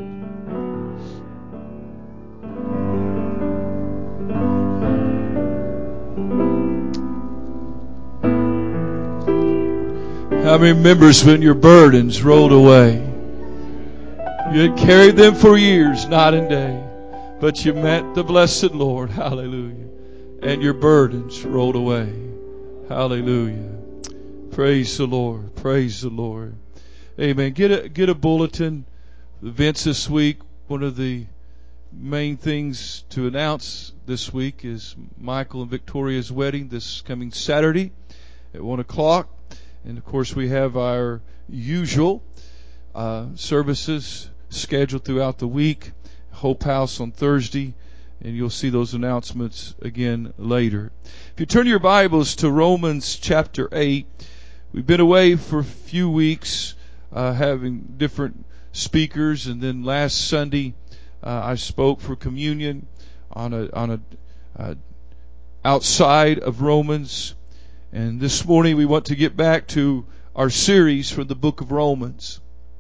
How many remembers when your burdens rolled away? You had carried them for years, night and day, but you met the blessed Lord. Hallelujah. And your burdens rolled away. Hallelujah. Praise the Lord. Praise the Lord. Amen. Get a bulletin. The events this week. One of the main things to announce this week is Michael and Victoria's wedding this coming Saturday at 1 o'clock. And of course we have our usual services scheduled throughout the week. Hope House on Thursday, and you'll see those announcements again later. If you turn your Bibles to Romans chapter 8, we've been away for a few weeks having different speakers, and then last Sunday I spoke for communion on a outside of Romans. And this morning we want to get back to our series from the book of Romans.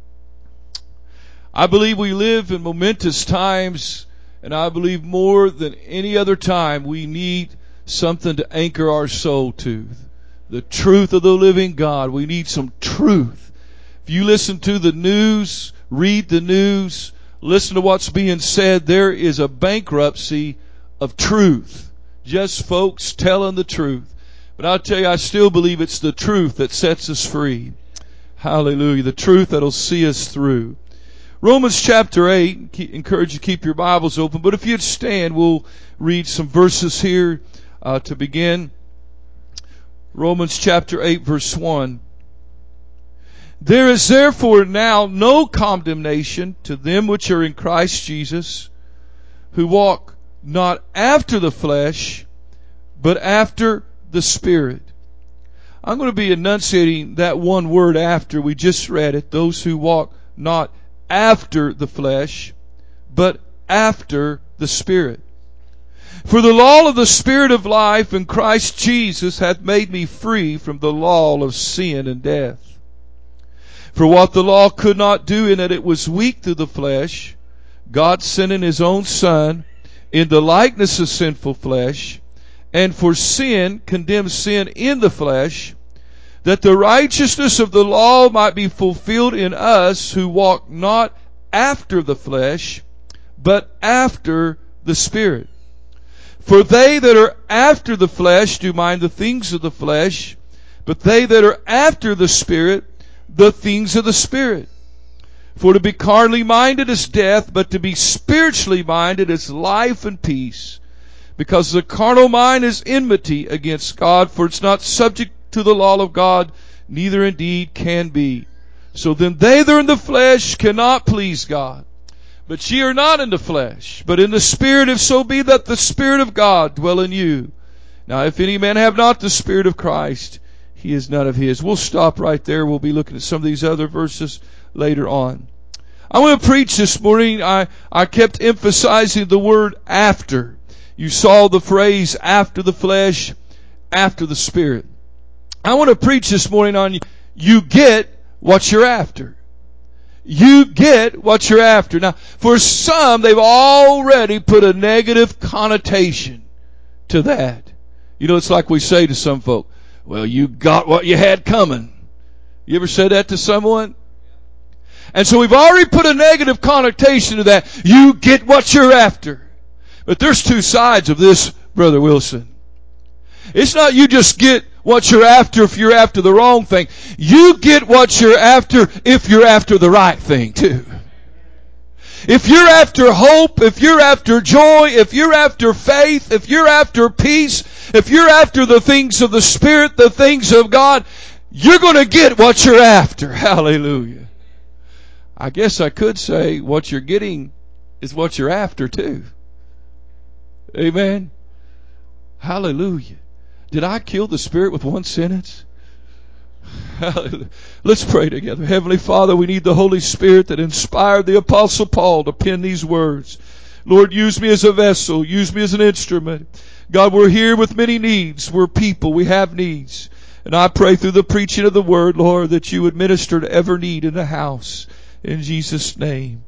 I believe we live in momentous times, and I believe more than any other time we need something to anchor our soul to. The truth of the living God. We need some truth. If you listen to the news, read the news, listen to what's being said, there is a bankruptcy of truth. Just folks telling the truth. But I'll tell you, I still believe it's the truth that sets us free. Hallelujah. The truth that'll see us through. Romans chapter 8, encourage you to keep your Bibles open. But if you'd stand, we'll read some verses here to begin. Romans chapter 8, verse 1. There is therefore now no condemnation to them which are in Christ Jesus, who walk not after the flesh, but after the Spirit. I'm going to be enunciating that one word after. We just read it. Those who walk not after the flesh, but after the Spirit. For the law of the Spirit of life in Christ Jesus hath made me free from the law of sin and death. For what the law could not do in that it was weak through the flesh, God sending His own Son in the likeness of sinful flesh, and for sin condemned sin in the flesh, that the righteousness of the law might be fulfilled in us who walk not after the flesh, but after the Spirit. For they that are after the flesh do mind the things of the flesh, but they that are after the Spirit, the things of the Spirit. For to be carnally minded is death, but to be spiritually minded is life and peace. Because the carnal mind is enmity against God, for it's not subject to the law of God, neither indeed can be. So then they that are in the flesh cannot please God. But ye are not in the flesh, but in the Spirit, if so be that the Spirit of God dwell in you. Now if any man have not the Spirit of Christ, he is none of his. We'll stop right there. We'll be looking at some of these other verses later on. I want to preach this morning. I kept emphasizing the word after. You saw the phrase after the flesh, after the Spirit. I want to preach this morning on you get what you're after. You get what you're after. Now, for some, they've already put a negative connotation to that. You know, it's like we say to some folk, well, you got what you had coming. You ever said that to someone? And so we've already put a negative connotation to that. You get what you're after. But there's two sides of this, Brother Wilson. It's not you just get what you're after if you're after the wrong thing. You get what you're after if you're after the right thing too. If you're after hope, if you're after joy, if you're after faith, if you're after peace, if you're after the things of the Spirit, the things of God, you're going to get what you're after. Hallelujah. I guess I could say what you're getting is what you're after too. Amen. Hallelujah. Did I kill the Spirit with one sentence? Hallelujah. Let's pray together. Heavenly Father, we need the Holy Spirit that inspired the Apostle Paul to pen these words. Lord, use me as a vessel. Use me as an instrument. God, we're here with many needs. We're people. We have needs. And I pray through the preaching of the Word, Lord, that you would minister to every need in the house. In Jesus' name.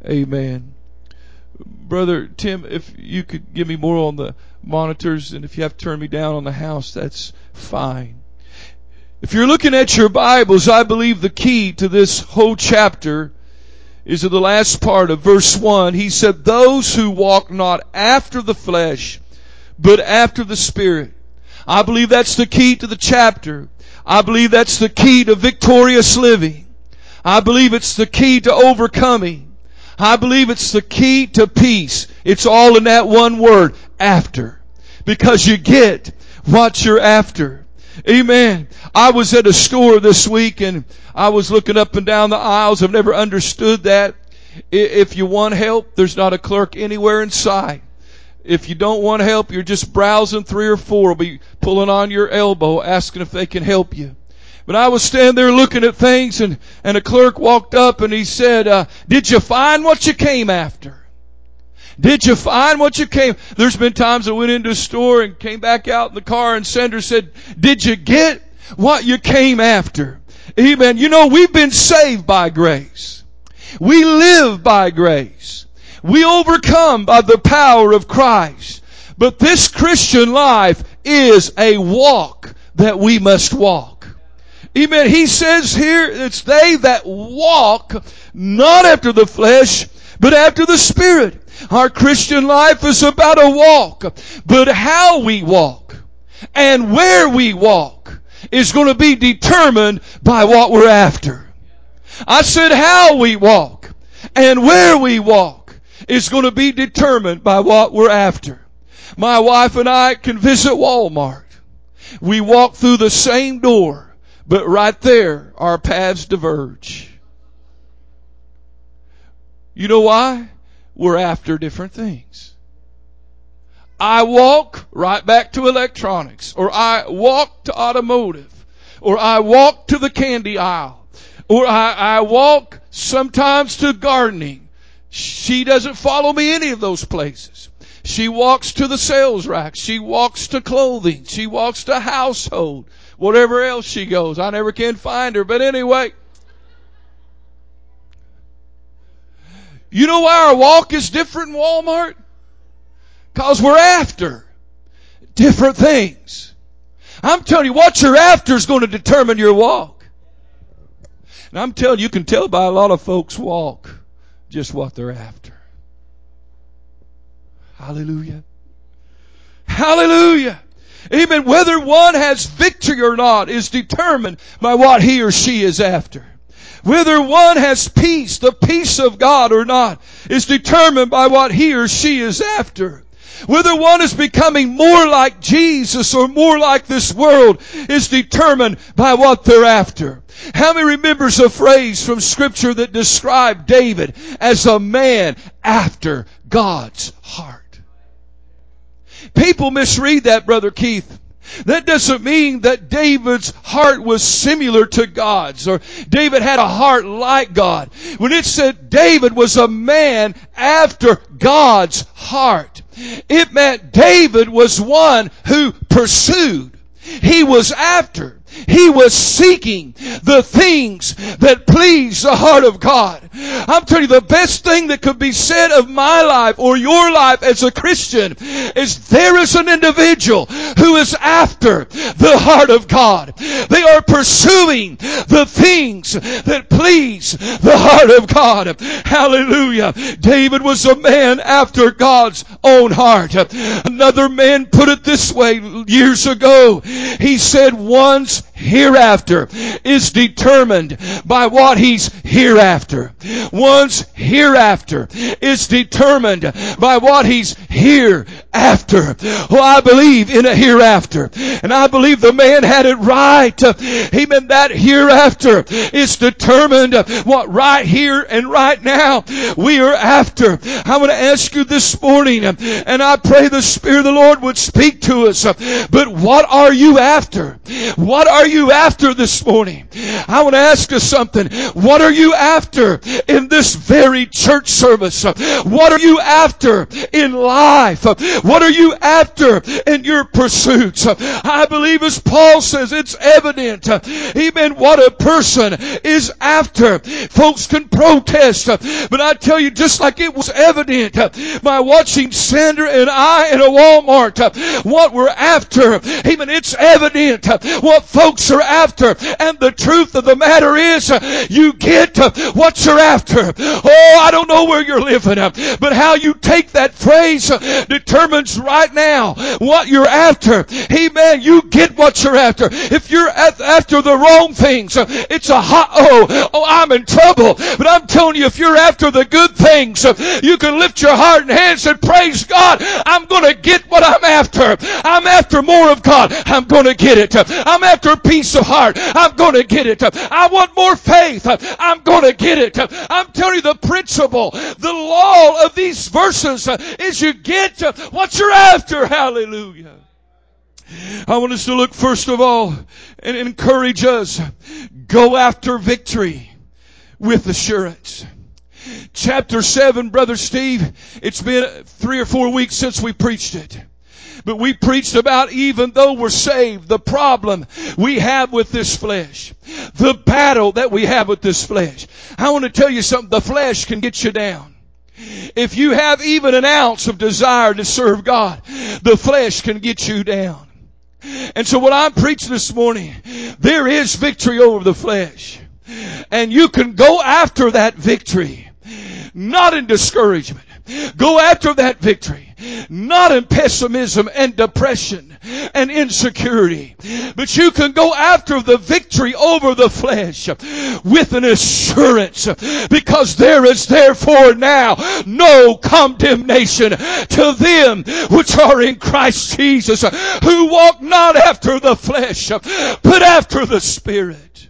Amen. Brother Tim, if you could give me more on the monitors, and if you have to turn me down on the house, that's fine. If you're looking at your Bibles, I believe the key to this whole chapter is in the last part of verse 1. He said, those who walk not after the flesh, but after the Spirit. I believe that's the key to the chapter. I believe that's the key to victorious living. I believe it's the key to overcoming. I believe it's the key to peace. It's all in that one word, after. Because you get what you're after. Amen. I was at a store this week and I was looking up and down the aisles. I've never understood that. If you want help, there's not a clerk anywhere in sight. If you don't want help, you're just browsing. 3 or 4 will be pulling on your elbow, asking if they can help you. But I was standing there looking at things, and a clerk walked up and he said, did you find what you came after? Did you find what you came? There's been times I went into a store and came back out in the car and Sandra said, did you get what you came after? Amen. You know, we've been saved by grace. We live by grace. We overcome by the power of Christ. But this Christian life is a walk that we must walk. Amen. He says here, it's they that walk not after the flesh, but after the Spirit. Our Christian life is about a walk. But how we walk and where we walk is going to be determined by what we're after. I said how we walk and where we walk is going to be determined by what we're after. My wife and I can visit Walmart. We walk through the same door, but right there our paths diverge. You know why? We're after different things. I walk right back to electronics, or I walk to automotive, or I walk to the candy aisle, or I walk sometimes to gardening. She doesn't follow me any of those places. She walks to the sales rack. She walks to clothing. She walks to household. Whatever else she goes. I never can find her. But anyway. You know why our walk is different in Walmart? Because we're after different things. I'm telling you, what you're after is going to determine your walk. And I'm telling you, you can tell by a lot of folks' walk just what they're after. Hallelujah. Hallelujah. Amen. Whether one has victory or not is determined by what he or she is after. Whether one has peace, the peace of God or not, is determined by what he or she is after. Whether one is becoming more like Jesus or more like this world is determined by what they're after. How many remembers a phrase from Scripture that described David as a man after God's heart? People misread that, Brother Keith. That doesn't mean that David's heart was similar to God's, or David had a heart like God. When it said David was a man after God's heart, it meant David was one who pursued. He was after. He was seeking the things that please the heart of God. I'm telling you, the best thing that could be said of my life or your life as a Christian is there is an individual who is after the heart of God. They are pursuing the things that please the heart of God. Hallelujah. David was a man after God's own heart. Another man put it this way years ago. He said, one's hereafter is determined by what he's hereafter. One's hereafter is determined by what he's hereafter. Oh, I believe in a hereafter. And I believe the man had it right. Amen. That hereafter is determined what right here and right now we are after. I want to ask you this morning, and I pray the Spirit of the Lord would speak to us. But what are you after? What are you after this morning? I want to ask you something. What are you after in this very church service? What are you after in life? What are you after in your pursuits? I believe as Paul says, it's evident. Amen. What a person is after. Folks can protest, but I tell you, just like it was evident by watching Sandra and I in a Walmart, what we're after. Amen. It's evident what folks are after. And the truth of the matter is, you get what you're after. Oh, I don't know where you're living, but how you take that phrase determines right now what you're after. Amen. You get what you're after. If you're after the wrong things, it's a I'm in trouble. But I'm telling you, if you're after the good things, you can lift your heart and hands and praise God. I'm going to get what I'm after. I'm after more of God. I'm going to get it. I'm after peace of heart. I'm going to get it. I want more faith. I'm going to get it. I'm telling you, the principle, the law of these verses is you get what you're after. Hallelujah. I want us to look first of all and encourage us. Go after victory with assurance. Chapter 7, Brother Steve, it's been 3 or 4 weeks since we preached it. But we preached about, even though we're saved, the problem we have with this flesh. The battle that we have with this flesh. I want to tell you something. The flesh can get you down. If you have even an ounce of desire to serve God, the flesh can get you down. And so what I'm preaching this morning, there is victory over the flesh. And you can go after that victory, not in discouragement. Go after that victory, not in pessimism and depression and insecurity. But you can go after the victory over the flesh with an assurance, because there is therefore now no condemnation to them which are in Christ Jesus, who walk not after the flesh, but after the Spirit.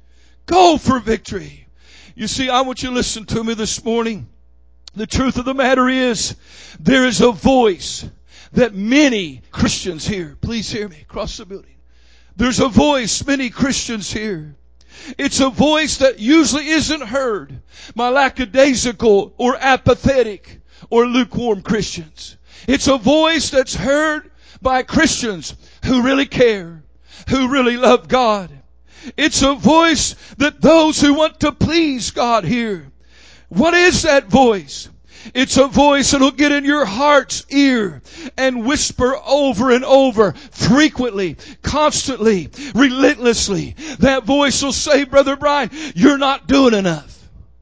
Go for victory. You see, I want you to listen to me this morning. The truth of the matter is, there is a voice that many Christians hear. Please hear me across the building. There's a voice many Christians hear. It's a voice that usually isn't heard by lackadaisical or apathetic or lukewarm Christians. It's a voice that's heard by Christians who really care, who really love God. It's a voice that those who want to please God hear. What is that voice? It's a voice that'll get in your heart's ear and whisper over and over, frequently, constantly, relentlessly. That voice will say, Brother Brian, you're not doing enough.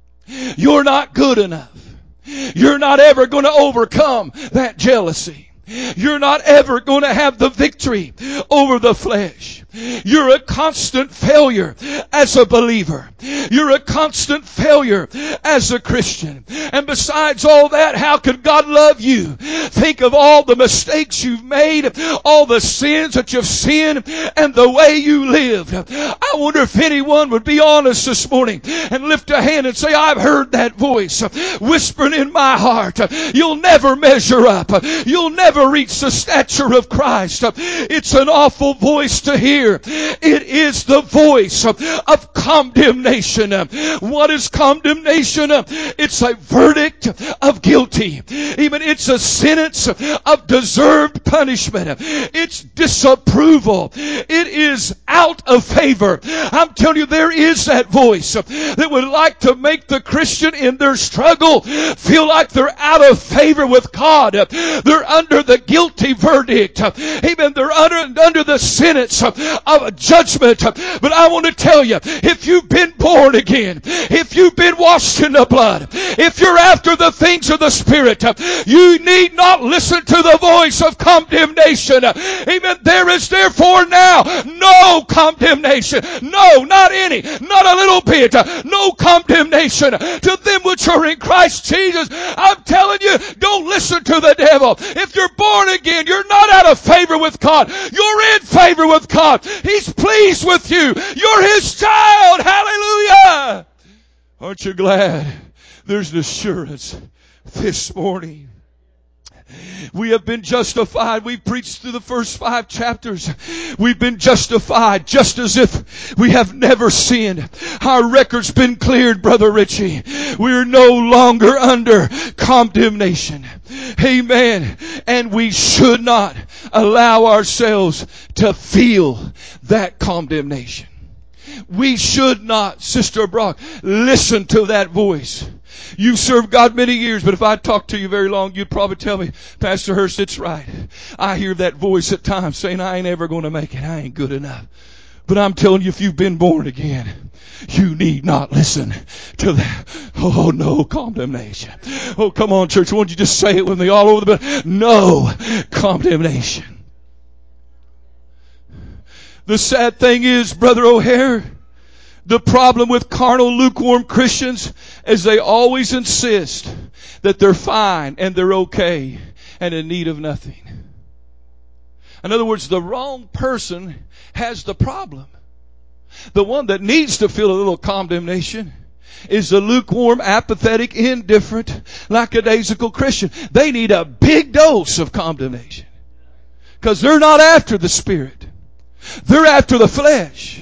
You're not good enough. You're not ever going to overcome that jealousy. You're not ever going to have the victory over the flesh. You're a constant failure as a believer. You're a constant failure as a Christian. And besides all that, how could God love you? Think of all the mistakes you've made, all the sins that you've sinned, and the way you lived. I wonder if anyone would be honest this morning and lift a hand and say, I've heard that voice whispering in my heart. You'll never measure up. You'll never reach the stature of Christ. It's an awful voice to hear. It is the voice of condemnation. What is condemnation? It's a verdict of guilty. Even it's a sentence of deserved punishment. It's disapproval. It is out of favor. I'm telling you, there is that voice that would like to make the Christian in their struggle feel like they're out of favor with God. They're under the guilty verdict. Amen. They're under the sentence of a judgment. But I want to tell you, if you've been born again, if you've been washed in the blood, if you're after the things of the Spirit, you need not listen to the voice of condemnation. Amen. There is therefore now no condemnation. No, not any. Not a little bit. No condemnation to them which are in Christ Jesus. I'm telling you, don't listen to the devil. If you're born again, you're not out of favor with God. You're in favor with God. He's pleased with you. You're His child. Hallelujah. Aren't you glad there's an assurance this morning? We have been justified. We preached through the first 5 chapters. We've been justified just as if we have never sinned. Our record's been cleared, Brother Richie. We're no longer under condemnation. Amen. And we should not allow ourselves to feel that condemnation. We should not, Sister Brock, listen to that voice. You served God many years, but if I talked to you very long, you'd probably tell me, Pastor Hurst, it's right. I hear that voice at times saying, I ain't ever going to make it. I ain't good enough. But I'm telling you, if you've been born again, you need not listen to that. Oh, no condemnation. Oh, come on, church. Won't you just say it with me all over the bed? No condemnation. The sad thing is, Brother O'Hare, the problem with carnal, lukewarm Christians is they always insist that they're fine and they're okay and in need of nothing. In other words, the wrong person has the problem. The one that needs to feel a little condemnation is the lukewarm, apathetic, indifferent, lackadaisical Christian. They need a big dose of condemnation because they're not after the Spirit. They're after the flesh.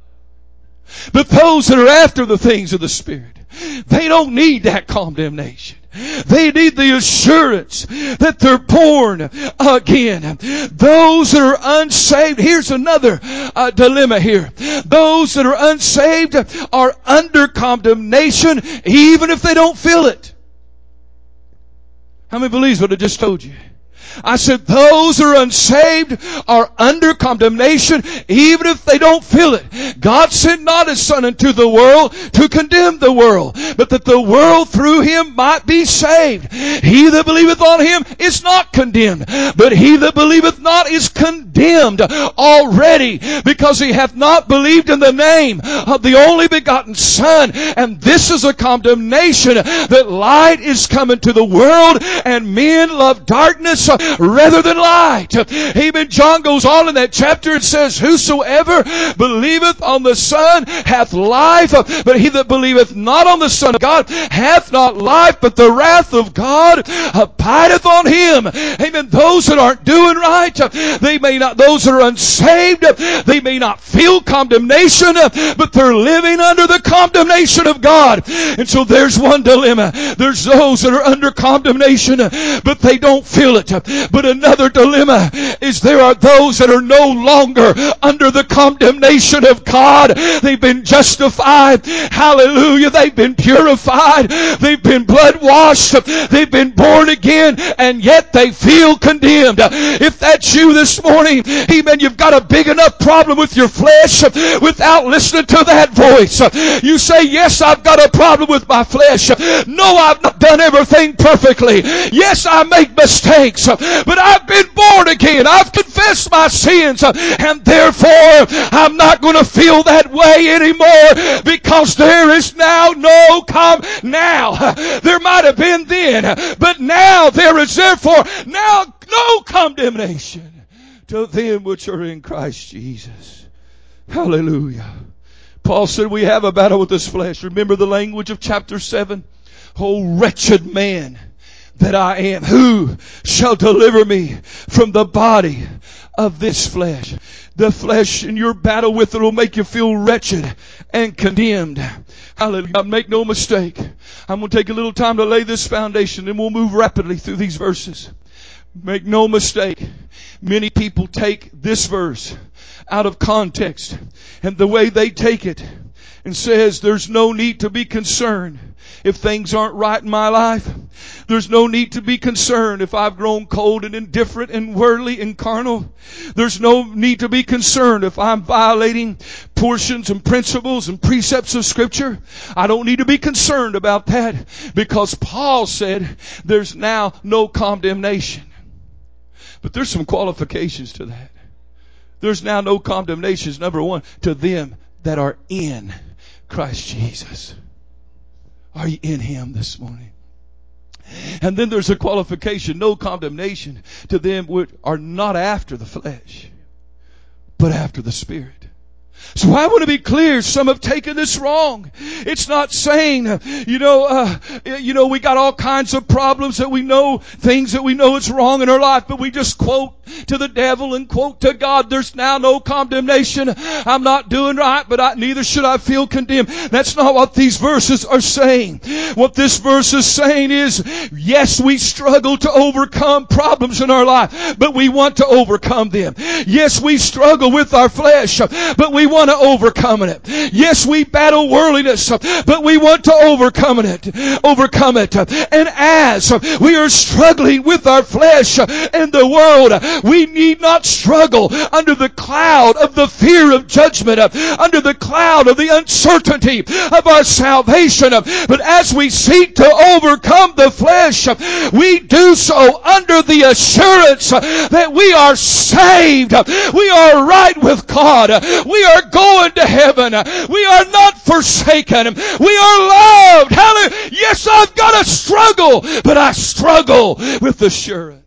But those that are after the things of the Spirit, they don't need that condemnation. They need the assurance that they're born again. Those that are unsaved, here's another dilemma here. Those that are unsaved are under condemnation even if they don't feel it. How many believes what I just told you? I said those who are unsaved are under condemnation even if they don't feel it. God sent not His Son into the world to condemn the world, but that the world through Him might be saved. He that believeth on Him is not condemned, but he that believeth not is condemned already, because he hath not believed in the name of the only begotten Son. And this is a condemnation, that light is come into the world, and men love darkness rather than light. Amen. John goes on in that chapter and says, whosoever believeth on the Son hath life, but he that believeth not on the Son of God hath not life, but the wrath of God abideth on him. Amen. Those that aren't doing right, those that are unsaved, they may not feel condemnation, but they're living under the condemnation of God. And so there's one dilemma. There's those that are under condemnation, but they don't feel it. But another dilemma is there are those that are no longer under the condemnation of God. They've been justified. Hallelujah. They've been purified. They've been blood washed. They've been born again, and yet they feel condemned. If that's you this morning, amen, you've got a big enough problem with your flesh without listening to that voice. You say, yes, I've got a problem with my flesh. No, I've not done everything perfectly. Yes, I make mistakes, but I've been born again. I've confessed my sins, and therefore I'm not going to feel that way anymore, because there is now no now. There might have been then, but now there is therefore now no condemnation to them which are in Christ Jesus. Hallelujah. Paul said we have a battle with this flesh. Remember the language of chapter 7? Oh, wretched man that I am, who shall deliver me from the body of this flesh? The flesh in your battle with it will make you feel wretched and condemned. Hallelujah. Make no mistake. I'm going to take a little time to lay this foundation, and we'll move rapidly through these verses. Make no mistake. Many people take this verse out of context, and the way they take it and says there's no need to be concerned if things aren't right in my life. There's no need to be concerned if I've grown cold and indifferent and worldly and carnal. There's no need to be concerned if I'm violating portions and principles and precepts of Scripture. I don't need to be concerned about that, because Paul said there's now no condemnation. But there's some qualifications to that. There's now no condemnations, number one, to them that are in Christ Jesus. Are you in Him this morning? And then there's a qualification, no condemnation to them which are not after the flesh, but after the Spirit. So I want to be clear. Some have taken this wrong. It's not saying, we got all kinds of problems that we know, things that we know it's wrong in our life, but we just quote to the devil and quote to God, there's now no condemnation. I'm not doing right, but neither should I feel condemned. That's not what these verses are saying. What this verse is saying is, yes, we struggle to overcome problems in our life, but we want to overcome them. Yes, we struggle with our flesh, but we want to overcome it. Yes, we battle worldliness, but we want to overcome it. And as we are struggling with our flesh and the world, we need not struggle under the cloud of the fear of judgment, under the cloud of the uncertainty of our salvation. But as we seek to overcome the flesh, we do so under the assurance that we are saved. We are right with God. We are going to heaven. We are not forsaken. We are loved. Hallelujah. Yes, I've got to struggle, but I struggle with assurance.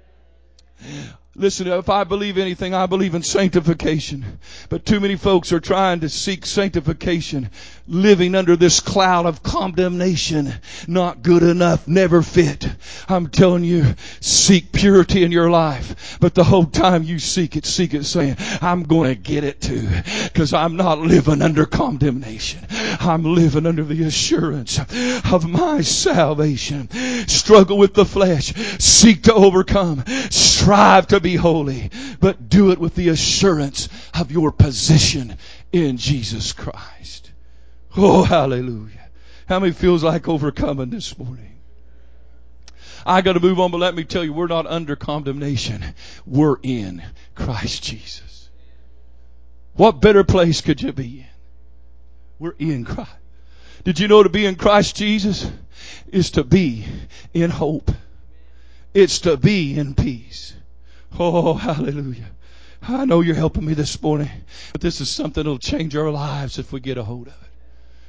Listen, if I believe anything, I believe in sanctification. But too many folks are trying to seek sanctification, living under this cloud of condemnation. Not good enough, never fit. I'm telling you, seek purity in your life. But the whole time you seek it saying, I'm going to get it too. Because I'm not living under condemnation. I'm living under the assurance of my salvation. Struggle with the flesh. Seek to overcome. Strive to be holy, but do it with the assurance of your position in Jesus Christ. Oh, hallelujah. How many feels like overcoming this morning? I got to move on, but let me tell you, we're not under condemnation. We're in Christ Jesus. What better place could you be in? We're in Christ. Did you know to be in Christ Jesus is to be in hope? It's to be in peace. Oh, hallelujah. I know you're helping me this morning, but this is something that'll change our lives if we get a hold of it.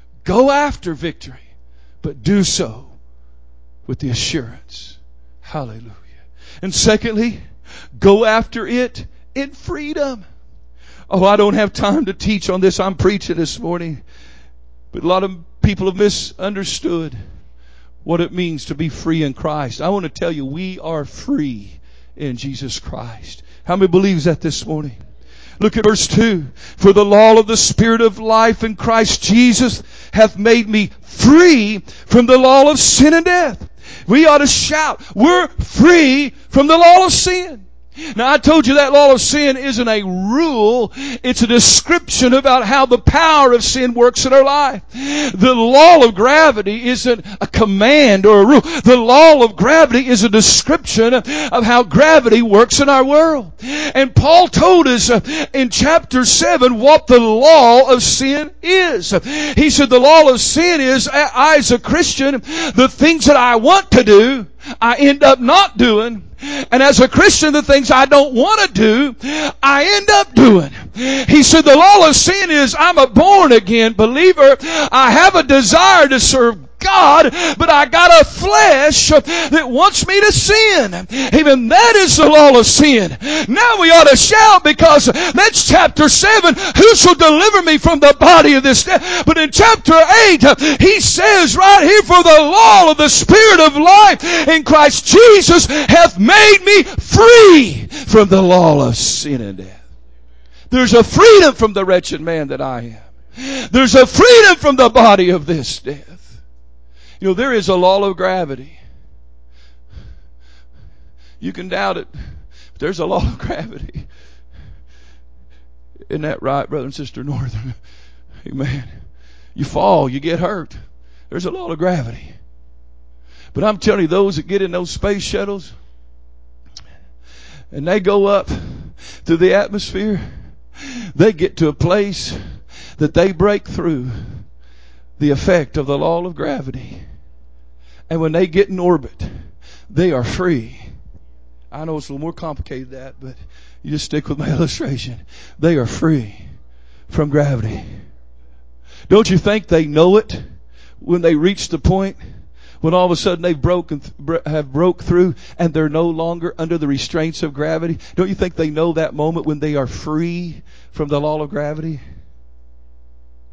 Go after victory, but do so with the assurance. Hallelujah. And secondly, go after it in freedom. Oh, I don't have time to teach on this. I'm preaching this morning. But a lot of people have misunderstood what it means to be free in Christ. I want to tell you, we are free in Jesus Christ. How many believes that this morning? Look at verse 2. For the law of the Spirit of life in Christ Jesus hath made me free from the law of sin and death. We ought to shout, we're free from the law of sin. Now, I told you that law of sin isn't a rule. It's a description about how the power of sin works in our life. The law of gravity isn't a command or a rule. The law of gravity is a description of how gravity works in our world. And Paul told us in chapter 7 what the law of sin is. He said the law of sin is, I as a Christian, the things that I want to do, I end up not doing. And as a Christian, the things I don't want to do, I end up doing. He said the law of sin is, I'm a born again believer. I have a desire to serve God, but I got a flesh that wants me to sin. Even that is the law of sin. Now we ought to shout, because that's chapter 7. Who shall deliver me from the body of this death? But in chapter 8, he says right here, for the law of the Spirit of life in Christ Jesus hath made me free from the law of sin and death. There's a freedom from the wretched man that I am. There's a freedom from the body of this death. You know, there is a law of gravity. You can doubt it, but there's a law of gravity. Isn't that right, brother and sister Northern? Amen. You fall, you get hurt. There's a law of gravity. But I'm telling you, those that get in those space shuttles and they go up through the atmosphere, they get to a place that they break through the effect of the law of gravity. And when they get in orbit, they are free. I know it's a little more complicated than that, but you just stick with my illustration. They are free from gravity. Don't you think they know it when they reach the point when all of a sudden they've broke through and they're no longer under the restraints of gravity? Don't you think they know that moment when they are free from the law of gravity?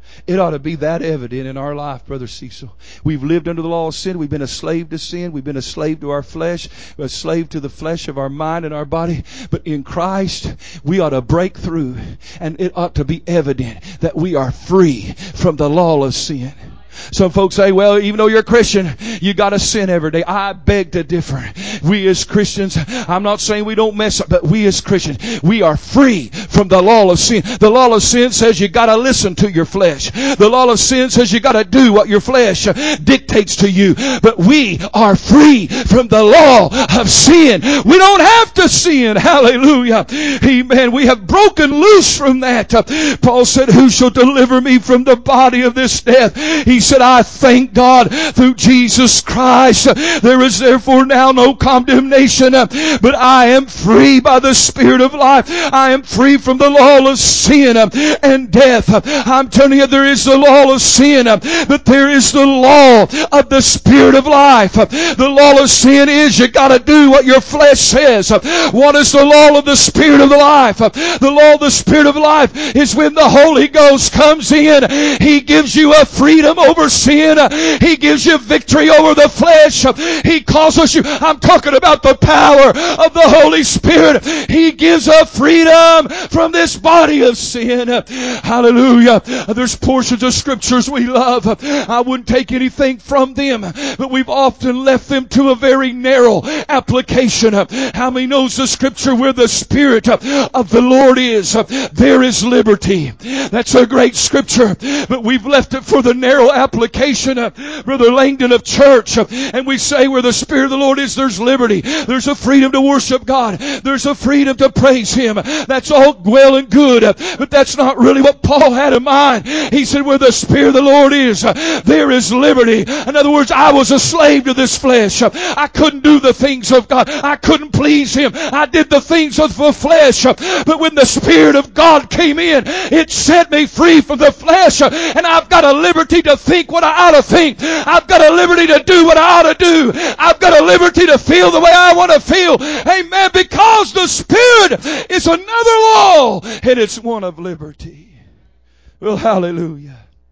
It ought to be that evident in our life, Brother Cecil. We've lived under the law of sin. We've been a slave to sin. We've been a slave to our flesh, a slave to the flesh of our mind and our body. But in Christ, we ought to break through, and it ought to be evident that we are free from the law of sin. Some folks say, well, even though you're a Christian, you got to sin every day. I beg to differ. We as Christians, I'm not saying we don't mess up, but we as Christians, we are free from the law of sin. The law of sin says you got to listen to your flesh. The law of sin says you got to do what your flesh dictates to you. But we are free from the law of sin. We don't have to sin. Hallelujah. Amen. We have broken loose from that. Paul said, who shall deliver me from the body of this death? He said, I thank God through Jesus Christ. There is therefore now no condemnation, but I am free by the Spirit of life. I am free from the law of sin and death. I'm telling you, there is the law of sin, but there is the law of the Spirit of life. The law of sin is you got to do what your flesh says. What is the law of the Spirit of life? The law of the Spirit of life is when the Holy Ghost comes in. He gives you a freedom over sin. He gives you victory over the flesh. He causes you, I'm talking about the power of the Holy Spirit. He gives us freedom from this body of sin. Hallelujah. There's portions of scriptures we love. I wouldn't take anything from them, but we've often left them to a very narrow application. How many knows the scripture where the Spirit of the Lord is, there is liberty? That's a great scripture, but we've left it for the narrow application, Brother Langdon, of church. And we say where the Spirit of the Lord is, there's liberty. There's a freedom to worship God. There's a freedom to praise Him. That's all well and good, but that's not really what Paul had in mind. He said where the Spirit of the Lord is, there is liberty. In other words, I was a slave to this flesh. I couldn't do the things of God. I couldn't please Him. I did the things of the flesh. But when the Spirit of God came in, it set me free from the flesh. And I've got a liberty to think what I ought to think. I've got a liberty to do what I ought to do. I've got a liberty to feel the way I want to feel. Amen. Because the Spirit is another law, and it's one of liberty. Well, hallelujah.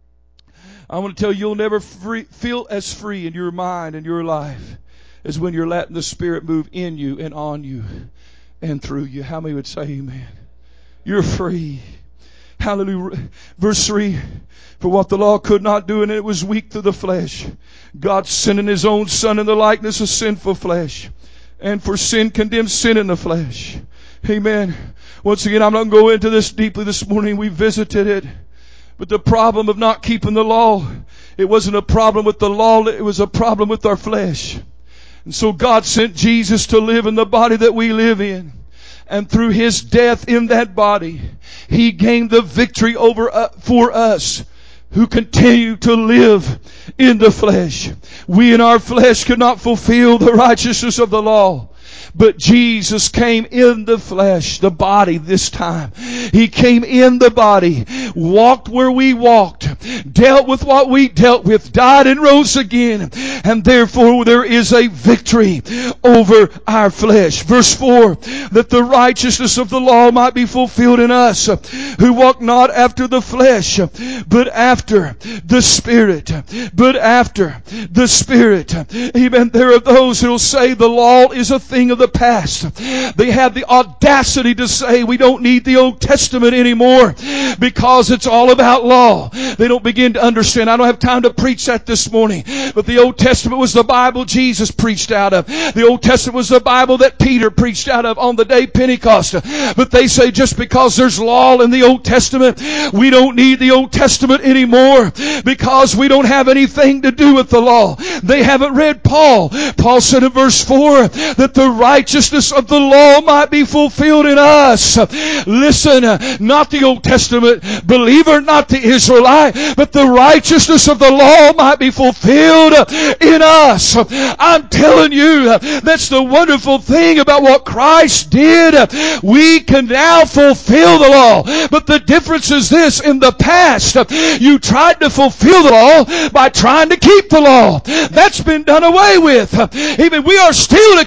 I want to tell you, you'll never feel as free in your mind and your life as when you're letting the Spirit move in you and on you and through you. How many would say amen? You're free. Hallelujah. Verse 3, for what the law could not do, and it was weak through the flesh, God sending His own Son in the likeness of sinful flesh, and for sin condemned sin in the flesh. Amen. Once again, I'm not going to go into this deeply this morning. We visited it. But the problem of not keeping the law, it wasn't a problem with the law, it was a problem with our flesh. And so God sent Jesus to live in the body that we live in. And through His death in that body, He gained the victory over for us who continue to live in the flesh. We in our flesh could not fulfill the righteousness of the law. But Jesus came in the flesh, the body this time. He came in the body, walked where we walked, dealt with what we dealt with, died and rose again. And therefore there is a victory over our flesh. Verse 4, that the righteousness of the law might be fulfilled in us, who walk not after the flesh, but after the Spirit. But after the Spirit. Amen. There are those who will say the law is a thing of the past. They have the audacity to say we don't need the Old Testament anymore because it's all about law. They don't begin to understand. I don't have time to preach that this morning, but the Old Testament was the Bible Jesus preached out of. The Old Testament was the Bible that Peter preached out of on the day of Pentecost. But they say just because there's law in the Old Testament, we don't need the Old Testament anymore because we don't have anything to do with the law. They haven't read Paul. Paul said in verse 4 that the righteousness of the law might be fulfilled in us. Listen, not the Old Testament believer, not the Israelite, but the righteousness of the law might be fulfilled in us. I'm telling you, that's the wonderful thing about what Christ did. We can now fulfill the law. But the difference is this: in the past, you tried to fulfill the law by trying to keep the law. That's been done away with. Even we are still to keep the law.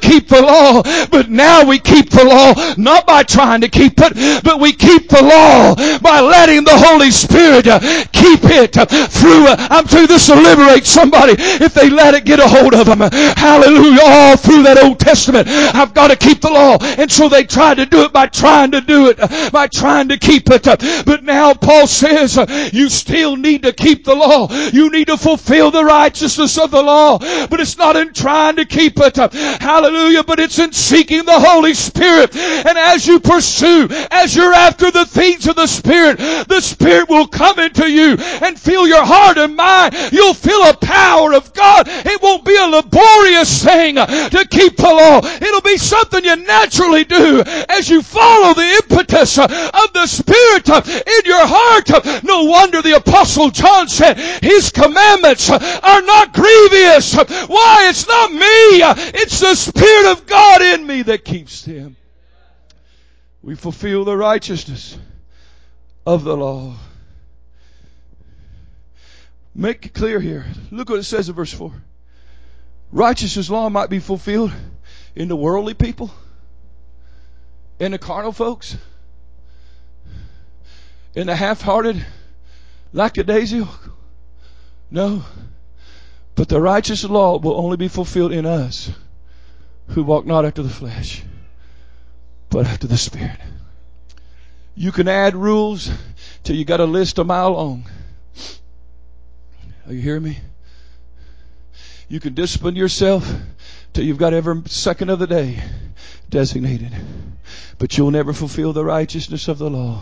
law, but now we keep the law not by trying to keep it, but we keep the law by letting the Holy Spirit keep it through. I'm telling you, this will liberate somebody if they let it get a hold of them. Hallelujah. All through that Old Testament, I've got to keep the law. And so they tried to do it by trying to do it, by trying to keep it. But now Paul says, you still need to keep the law. You need to fulfill the righteousness of the law. But it's not in trying to keep it. Hallelujah. But it's in seeking the Holy Spirit. And as you pursue, as you're after the things of the Spirit will come into you and fill your heart and mind. You'll feel a power of God. It won't be a laborious thing to keep the law. It'll be something you naturally do as you follow the impetus of the Spirit in your heart. No wonder the Apostle John said his commandments are not grievous. Why? It's not me. It's the Spirit of God in me that keeps them. We fulfill the righteousness of the law. Make it clear here. Look what it says in verse 4. Righteousness law might be fulfilled in the worldly people, in the carnal folks, in the half-hearted, lackadaisical. No. But the righteous law will only be fulfilled in us who walk not after the flesh, but after the Spirit. You can add rules till you got a list a mile long. Are you hearing me? You can discipline yourself till you've got every second of the day designated. But you'll never fulfill the righteousness of the law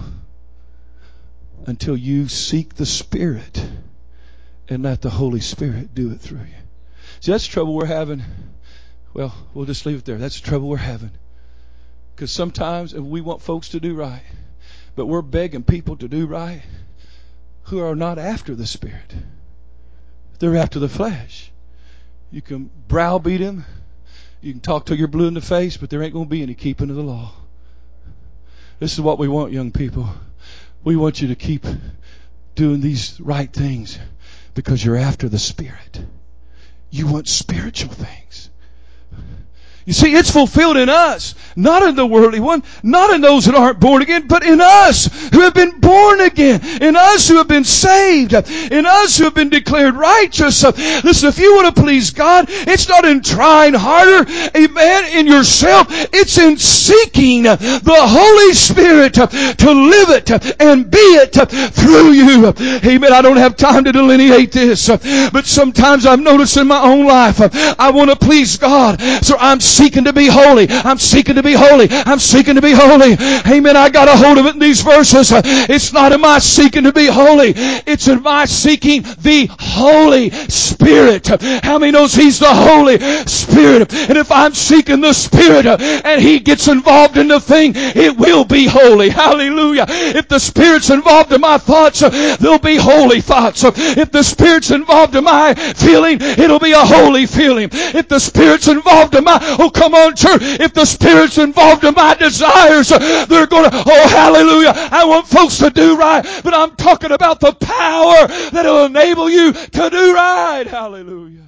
until you seek the Spirit and let the Holy Spirit do it through you. See, that's the trouble we're having. Well, we'll just leave it there. That's the trouble we're having. Because sometimes we want folks to do right, but we're begging people to do right who are not after the Spirit. They're after the flesh. You can browbeat them. You can talk till you're blue in the face, but there ain't going to be any keeping of the law. This is what we want, young people. We want you to keep doing these right things because you're after the Spirit. You want spiritual things. You see, it's fulfilled in us, not in the worldly one, not in those that aren't born again, but in us who have been born again, in us who have been saved, in us who have been declared righteous. Listen, if you want to please God, it's not in trying harder, amen, in yourself. It's in seeking the Holy Spirit to live it and be it through you. Amen. I don't have time to delineate this, but sometimes I've noticed in my own life, I want to please God, so I'm seeking to be holy. I'm seeking to be holy. I'm seeking to be holy. Amen. I got a hold of it in these verses. It's not in my seeking to be holy. It's in my seeking the Holy Spirit. How many knows He's the Holy Spirit? And if I'm seeking the Spirit and He gets involved in the thing, it will be holy. Hallelujah. If the Spirit's involved in my thoughts, there'll be holy thoughts. If the Spirit's involved in my feeling, it'll be a holy feeling. If the Spirit's involved in my, oh come on church, if the Spirit's involved in my desires, they're going to, oh hallelujah, I want folks to do right, but I'm talking about the power that'll enable you to do right. Hallelujah.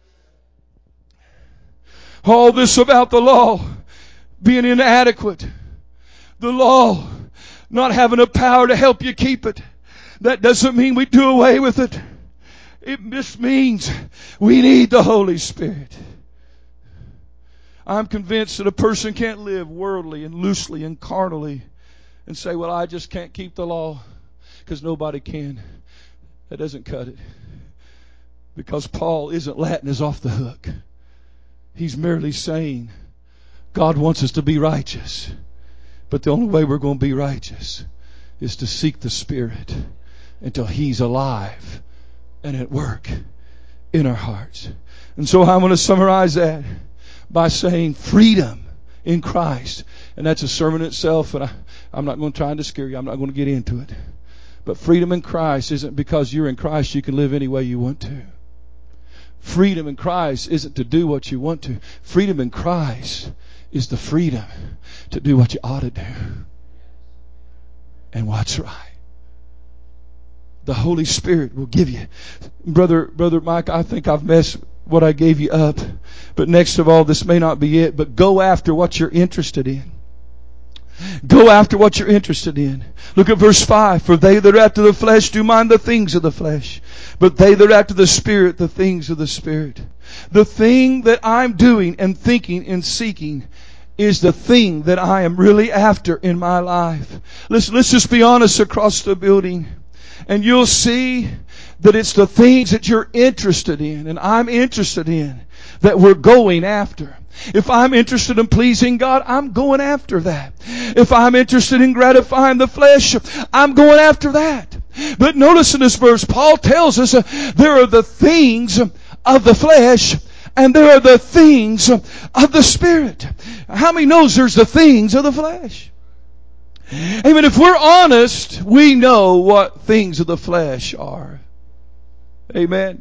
All this about the law being inadequate, the law not having the power to help you keep it, that doesn't mean we do away with it. It just means we need the Holy Spirit. I'm convinced that a person can't live worldly and loosely and carnally and say, well, I just can't keep the law because nobody can. That doesn't cut it. Because Paul isn't letting us off the hook. He's merely saying God wants us to be righteous. But the only way we're going to be righteous is to seek the Spirit until He's alive and at work in our hearts. And so I'm going to summarize that by saying freedom in Christ. And that's a sermon itself, and I'm not going to try to scare you. I'm not going to get into it. But freedom in Christ isn't because you're in Christ you can live any way you want to. Freedom in Christ isn't to do what you want to. Freedom in Christ is the freedom to do what you ought to do and what's right. The Holy Spirit will give you. Brother Mike, I think I've what I gave you up. But next of all, this may not be it, but go after what you're interested in. Go after what you're interested in. Look at verse 5. For they that are after the flesh do mind the things of the flesh, but they that are after the Spirit, the things of the Spirit. The thing that I'm doing and thinking and seeking is the thing that I am really after in my life. Listen, let's just be honest across the building, and you'll see that it's the things that you're interested in and I'm interested in that we're going after. If I'm interested in pleasing God, I'm going after that. If I'm interested in gratifying the flesh, I'm going after that. But notice in this verse, Paul tells us there are the things of the flesh and there are the things of the Spirit. How many knows there's the things of the flesh? Amen. If we're honest, we know what things of the flesh are. Amen.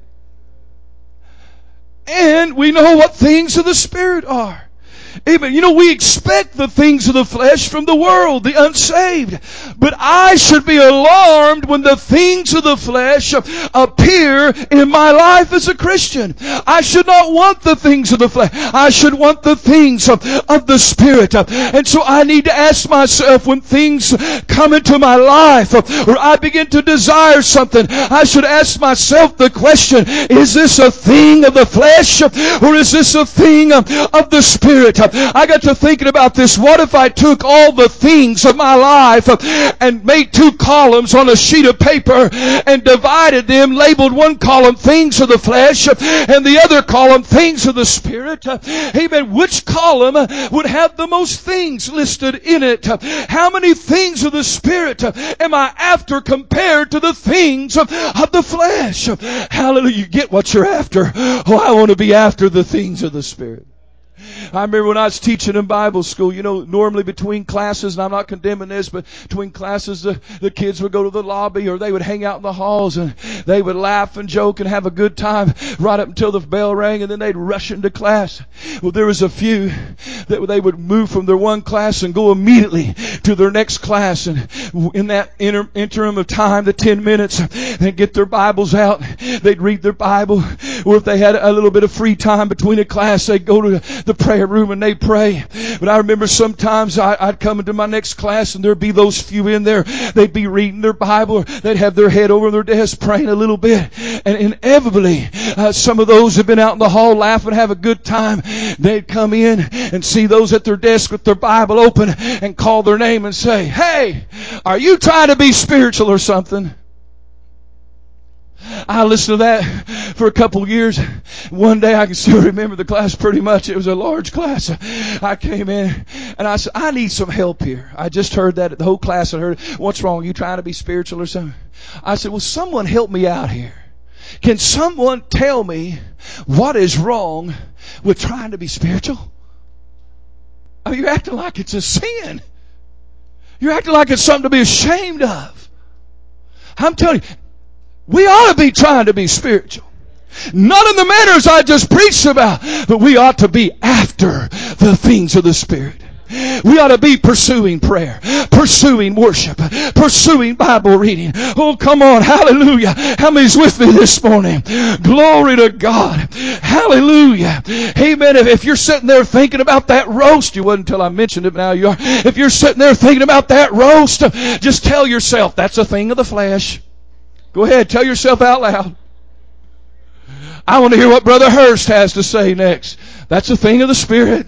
And we know what things of the Spirit are. Amen. You know, we expect the things of the flesh from the world, the unsaved. But I should be alarmed when the things of the flesh appear in my life as a Christian. I should not want the things of the flesh. I should want the things of the Spirit. And so I need to ask myself when things come into my life or I begin to desire something, I should ask myself the question, is this a thing of the flesh or is this a thing of the Spirit? I got to thinking about this. What if I took all the things of my life and made two columns on a sheet of paper and divided them, labeled one column things of the flesh and the other column things of the Spirit? Amen. Which column would have the most things listed in it? How many things of the Spirit am I after compared to the things of the flesh? Hallelujah. You get what you're after. Oh, I want to be after the things of the Spirit. I remember when I was teaching in Bible school, you know, normally between classes, and I'm not condemning this, but between classes, the kids would go to the lobby or they would hang out in the halls and they would laugh and joke and have a good time right up until the bell rang and then they'd rush into class. Well, there was a few that they would move from their one class and go immediately to their next class, and in that interim of time, the 10 minutes, they'd get their Bibles out, they'd read their Bible, or if they had a little bit of free time between a class, they'd go to the prayer room and they pray. But I remember sometimes I'd come into my next class and there'd be those few in there. They'd be reading their Bible, or they'd have their head over their desk praying a little bit. And inevitably, some of those have been out in the hall laughing, have a good time. They'd come in and see those at their desk with their Bible open and call their name and say, "Hey, are you trying to be spiritual or something?" I listened to that for a couple of years. One day I can still remember the class pretty much. It was a large class. I came in and I said, "I need some help here." I just heard that. The whole class had heard, "What's wrong? You trying to be spiritual or something?" I said, "Will someone help me out here? Can someone tell me what is wrong with trying to be spiritual?" I mean, you're acting like it's a sin. You're acting like it's something to be ashamed of. I'm telling you, we ought to be trying to be spiritual. Not in the manners I just preached about, but we ought to be after the things of the Spirit. We ought to be pursuing prayer, pursuing worship, pursuing Bible reading. Oh, come on. Hallelujah. How many's with me this morning? Glory to God. Hallelujah. Amen. If you're sitting there thinking about that roast, you wasn't until I mentioned it, but now you are. If you're sitting there thinking about that roast, just tell yourself, that's a thing of the flesh. Go ahead, tell yourself out loud. I want to hear what Brother Hurst has to say next. That's a thing of the Spirit.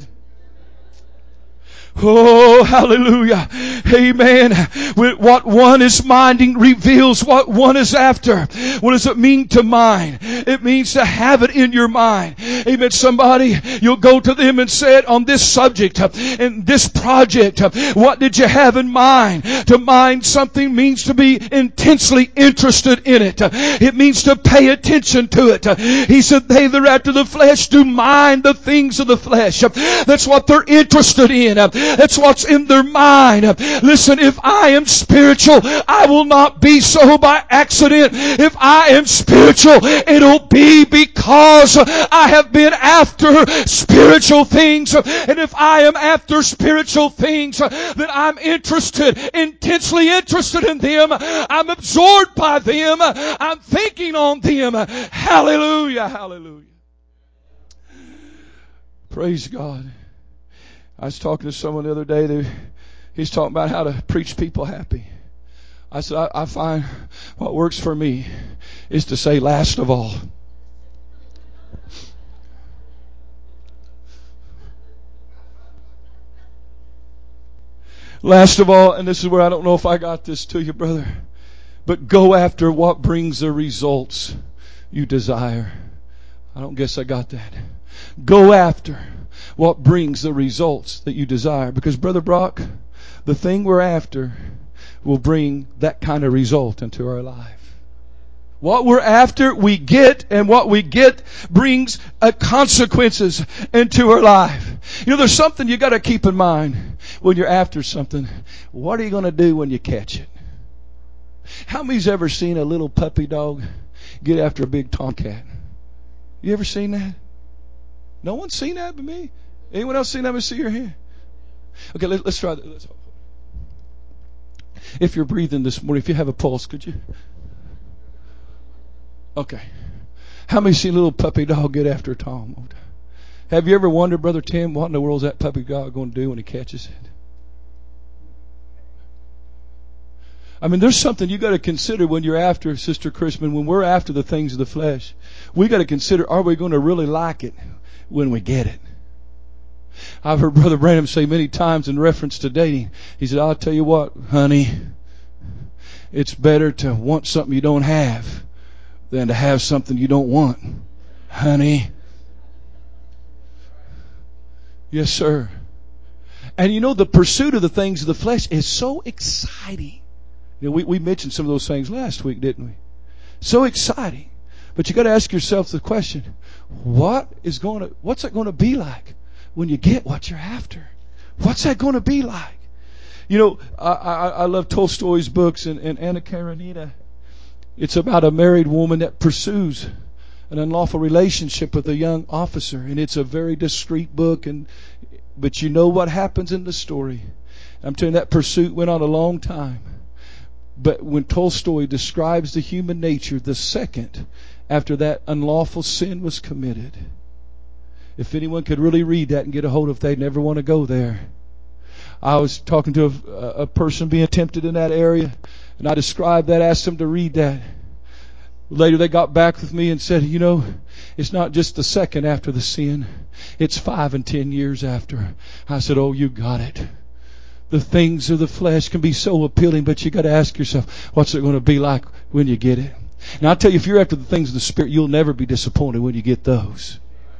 Oh, hallelujah. Amen. What one is minding reveals what one is after. What does it mean to mind? It means to have it in your mind. Amen. Somebody, you'll go to them and say it on this subject, in this project. What did you have in mind? To mind something means to be intensely interested in it. It means to pay attention to it. He said, they that are after the flesh do mind the things of the flesh. That's what they're interested in. That's what's in their mind. Listen, if I am spiritual, I will not be so by accident. If I am spiritual, it'll be because I have been after spiritual things. And if I am after spiritual things, then I'm interested, intensely interested in them. I'm absorbed by them. I'm thinking on them. Hallelujah, hallelujah. Praise God. I was talking to someone the other day. He's talking about how to preach people happy. I said, I find what works for me is to say last of all. Last of all, and this is where I don't know if I got this to you, brother, but go after what brings the results you desire. I don't guess I got that. Go after what brings the results that you desire. Because, Brother Brock, the thing we're after will bring that kind of result into our life. What we're after, we get, and what we get brings consequences into our life. You know, there's something you got to keep in mind when you're after something. What are you going to do when you catch it? How many's ever seen a little puppy dog get after a big tomcat? You ever seen that? No one's seen that but me. Anyone else seen that? Let me see your hand. Okay, let's try that. If you're breathing this morning, if you have a pulse, could you? Okay. How many seen a little puppy dog get after a tom? Have you ever wondered, Brother Tim, what in the world is that puppy dog going to do when he catches it? I mean, there's something you got to consider when you're after, Sister Chrisman, when we're after the things of the flesh. We got to consider, are we going to really like it when we get it? I've heard Brother Branham say many times in reference to dating, he said, I'll tell you what, honey, it's better to want something you don't have than to have something you don't want. Honey. Yes, sir. And you know, the pursuit of the things of the flesh is so exciting. You know, we mentioned some of those things last week, didn't we? So exciting. But you got to ask yourself the question, what's it going to be like when you get what you're after? What's that going to be like? You know, I love Tolstoy's books and Anna Karenina. It's about a married woman that pursues an unlawful relationship with a young officer, and it's a very discreet book. But you know what happens in the story. I'm telling you, that pursuit went on a long time. But when Tolstoy describes the human nature the second after that unlawful sin was committed, if anyone could really read that and get a hold of it, they'd never want to go there. I was talking to a person being tempted in that area, and I described that, asked them to read that. Later they got back with me and said, you know, it's not just the second after the sin, it's 5 and 10 years after. I said, oh, you got it. The things of the flesh can be so appealing, but you got to ask yourself, what's it going to be like when you get it? And I'll tell you, if you're after the things of the Spirit, you'll never be disappointed when you get those.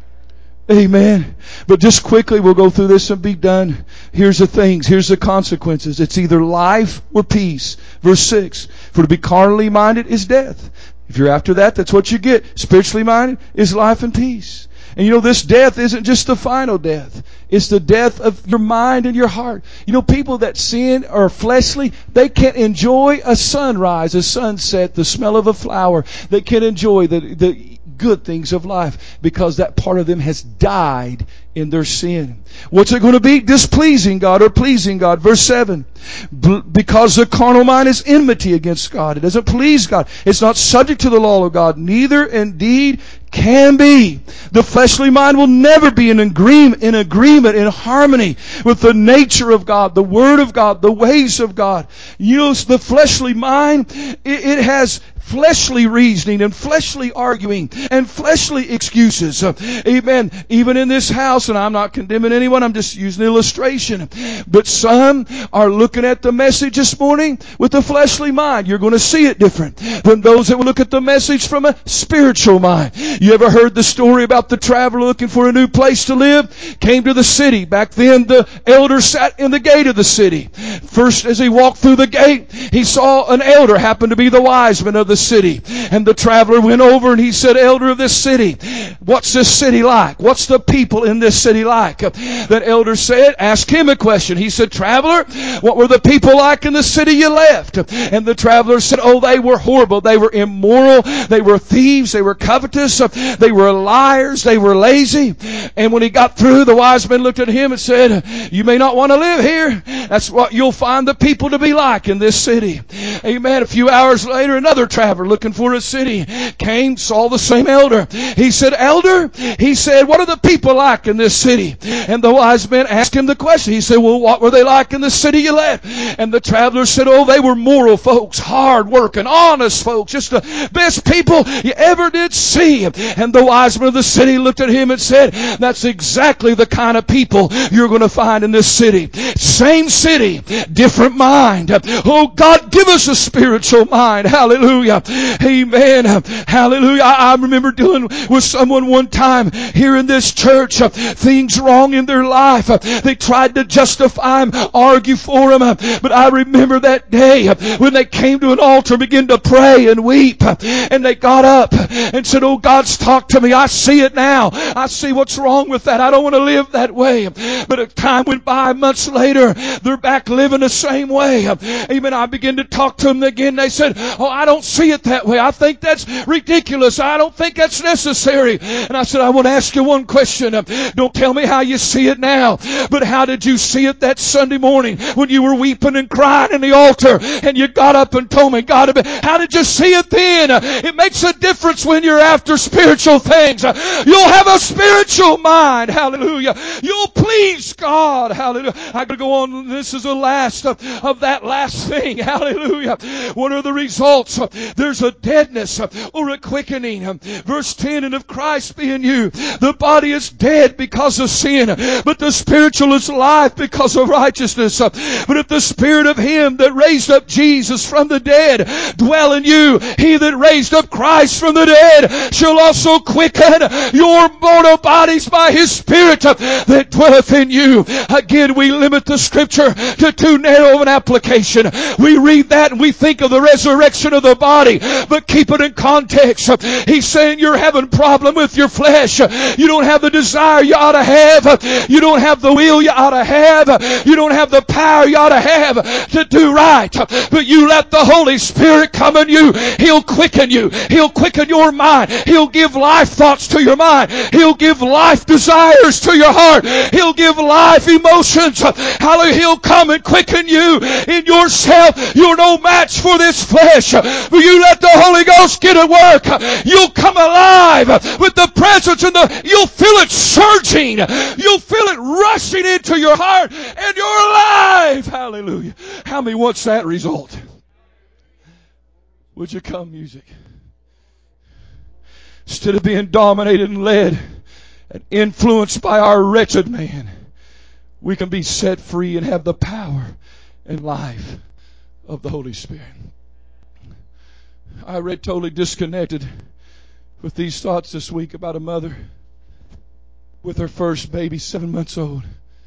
Amen. But just quickly, we'll go through this and be done. Here's the things. Here's the consequences. It's either life or peace. Verse 6. For to be carnally minded is death. If you're after that, that's what you get. Spiritually minded is life and peace. And you know, this death isn't just the final death. It's the death of your mind and your heart. You know, people that sin or are fleshly, they can't enjoy a sunrise, a sunset, the smell of a flower. They can't enjoy the good things of life because that part of them has died in their sin. What's it going to be? Displeasing God or pleasing God. Verse 7. Because the carnal mind is enmity against God. It doesn't please God. It's not subject to the law of God. Neither indeed can be. The fleshly mind will never be in agreement, in harmony with the nature of God, the Word of God, the ways of God. You know, the fleshly mind, it has fleshly reasoning and fleshly arguing and fleshly excuses. Amen. Even in this house, and I'm not condemning anyone, I'm just using an illustration. But some are looking at the message this morning with a fleshly mind. You're going to see it different than those that will look at the message from a spiritual mind. You ever heard the story about the traveler looking for a new place to live? Came to the city. Back then, the elder sat in the gate of the city. First, as he walked through the gate, he saw an elder, happened to be the wise man of the city. And the traveler went over and he said, elder of this city, what's this city like? What's the people in this city like? That elder said, ask him a question. He said, traveler, what were the people like in the city you left? And the traveler said, oh, they were horrible. They were immoral. They were thieves. They were covetous. They were liars. They were lazy. And when he got through, the wise men looked at him and said, you may not want to live here. That's what you'll find the people to be like in this city. Amen. A few hours later, another traveler looking for a city came, saw the same elder. He said, Elder, he said, what are the people like in this city? And the wise men asked him the question. He said, well, what were they like in the city you left? And the traveler said, oh, they were moral folks, hard working, honest folks, just the best people you ever did see. And the wise men of the city looked at him and said, that's exactly the kind of people you're going to find in this city. Same city, different mind. Oh, God, give us a spiritual mind. Hallelujah. Amen. Hallelujah. I remember dealing with someone one time here in this church, things wrong in their life. They tried to justify them, argue for them. But I remember that day when they came to an altar, began to pray and weep. And they got up and said, oh, God's talked to me. I see it now. I see what's wrong with that. I don't want to live that way. But a time went by, months later, they're back living the same way. Amen. I began to talk to them again. They said, oh, I don't see it that way. I think that's ridiculous. I don't think that's necessary. And I said, I want to ask you one question. Don't tell me how you see it now, but how did you see it that Sunday morning when you were weeping and crying in the altar and you got up and told me, God, how did you see it then? It makes a difference when you're after spiritual things. You'll have a spiritual mind. Hallelujah. You'll please God. Hallelujah. I could go on. This is the last of that last thing. Hallelujah. What are the results? There's a deadness or a quickening. Verse 10, and if Christ be in you, the body is dead because of sin, but the spiritual is life because of righteousness. But if the Spirit of Him that raised up Jesus from the dead dwell in you, He that raised up Christ from the dead shall also quicken your mortal bodies by His Spirit that dwelleth in you. Again, we limit the Scripture to too narrow of an application. We read that and we think of the resurrection of the body, but keep it in context. He's saying you're having a problem with your flesh. You don't have the desire you ought to have. You don't have the will you ought to have. You don't have the power you ought to have to do right. But you let the Holy Spirit come in you. He'll quicken you. He'll quicken your mind. He'll give life thoughts to your mind. He'll give life desires to your heart. He'll give life emotions. Hallelujah. He'll come and quicken you in yourself. You're no match for this flesh. But you let the Holy Ghost get at work. You'll come alive with the presence and you'll feel it surging. You'll feel it rushing into your heart and your life. Hallelujah. How many wants that result? Would you come, music? Instead of being dominated and led and influenced by our wretched man, we can be set free and have the power and life of the Holy Spirit. I read Totally Disconnected with these thoughts this week about a mother with her first baby, 7 months old.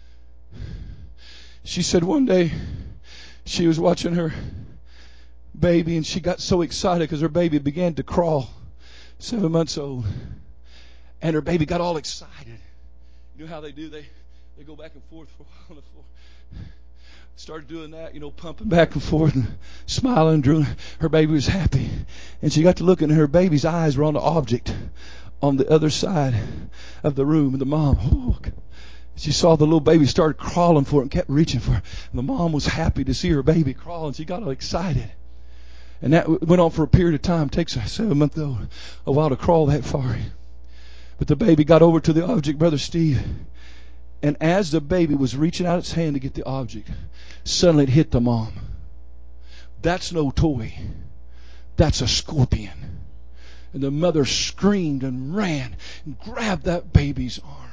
She said one day she was watching her baby and she got so excited because her baby began to crawl, 7 months old. And her baby got all excited. You know how they do? They go back and forth for a while on the floor. Started doing that, pumping back and forth and smiling. Her baby was happy. And she got to looking and her baby's eyes were on the object on the other side of the room. And the mom, she saw the little baby started crawling for it and kept reaching for it. And the mom was happy to see her baby crawl and she got all excited. And that went on for a period of time. It takes a 7-month-old a while to crawl that far. But the baby got over to the object, Brother Steve. And as the baby was reaching out its hand to get the object, suddenly it hit the mom. That's no toy. That's a scorpion. And the mother screamed and ran and grabbed that baby's arm.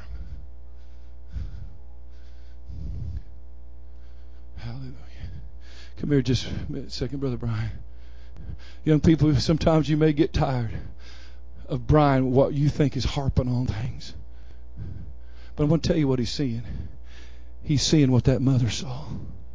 Hallelujah. Come here just a second, Brother Brian. Young people, sometimes you may get tired of Brian, what you think is harping on things. But I want to tell you what he's seeing. He's seeing what that mother saw.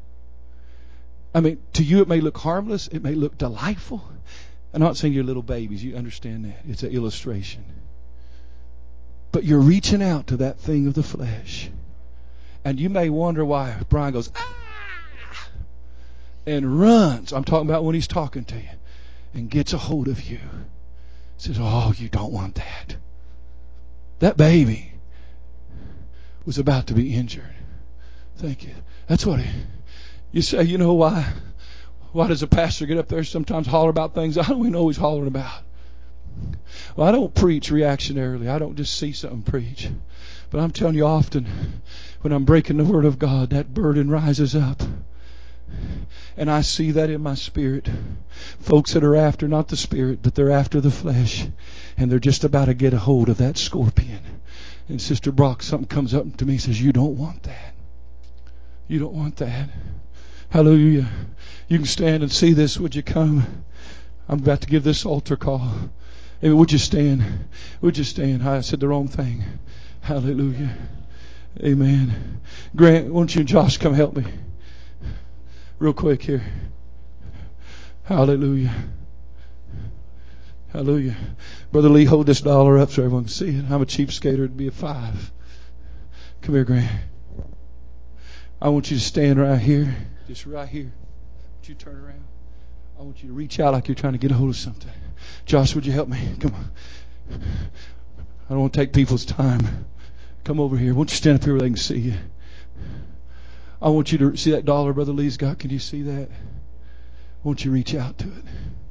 I mean, to you it may look harmless. It may look delightful. I'm not saying you're little babies. You understand that. It's an illustration. But you're reaching out to that thing of the flesh. And you may wonder why Brian goes, ah! And runs. I'm talking about when he's talking to you. And gets a hold of you. Says, oh, you don't want that. That baby was about to be injured. Thank you. That's what You say, you know why? Why does a pastor get up there and sometimes holler about things I don't even know he's hollering about? Well, I don't preach reactionarily. I don't just see something preach. But I'm telling you, often when I'm breaking the Word of God, that burden rises up. And I see that in my spirit. Folks that are after not the spirit, but they're after the flesh. And they're just about to get a hold of that scorpion. And Sister Brock, something comes up to me and says, you don't want that. You don't want that. Hallelujah. You can stand and see this. Would you come? I'm about to give this altar call. Hey, would you stand? Would you stand? I said the wrong thing. Hallelujah. Amen. Grant, won't you and Josh come help me? Real quick here. Hallelujah. Hallelujah. Brother Lee, hold this dollar up so everyone can see it. I'm a cheapskater. It'd be a 5. Come here, Grant. I want you to stand right here. Just right here. Would you turn around? I want you to reach out like you're trying to get a hold of something. Josh, would you help me? Come on. I don't want to take people's time. Come over here. Won't you stand up here where they can see you? I want you to see that dollar Brother Lee's got. Can you see that? Won't you reach out to it?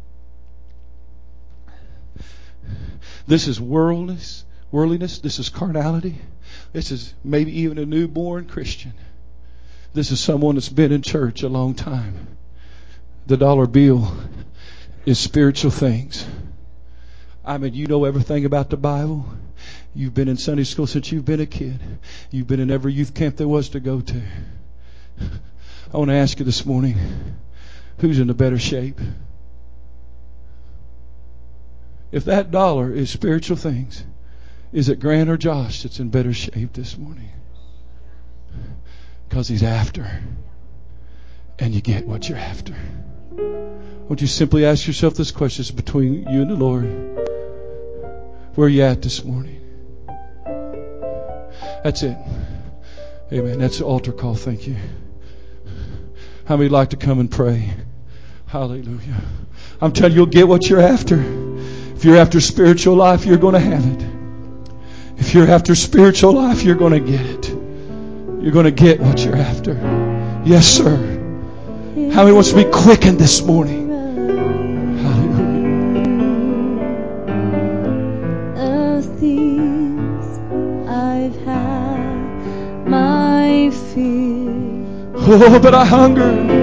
This is worldliness. This is carnality. This is maybe even a newborn Christian. This is someone that's been in church a long time. The dollar bill is spiritual things. I mean, you know everything about the Bible. You've been in Sunday school since you've been a kid. You've been in every youth camp there was to go to. I want to ask you this morning, who's in a better shape? If that dollar is spiritual things, is it Grant or Josh that's in better shape this morning? Because he's after. And you get what you're after. Won't you simply ask yourself this question? It's between you and the Lord. Where are you at this morning? That's it. Amen. That's the altar call. Thank you. How many like to come and pray? Hallelujah. I'm telling you, you'll get what you're after. If you're after spiritual life, you're going to have it. If you're after spiritual life, you're going to get it. You're going to get what you're after. Yes, sir. How many wants to be quickened this morning? Oh, but I hunger.